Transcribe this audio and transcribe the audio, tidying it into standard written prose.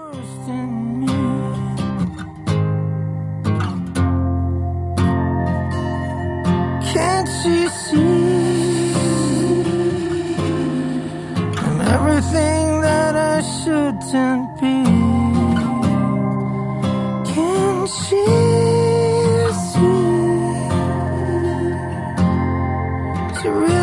Can't you see I'm everything that I shouldn't be? Can't you see?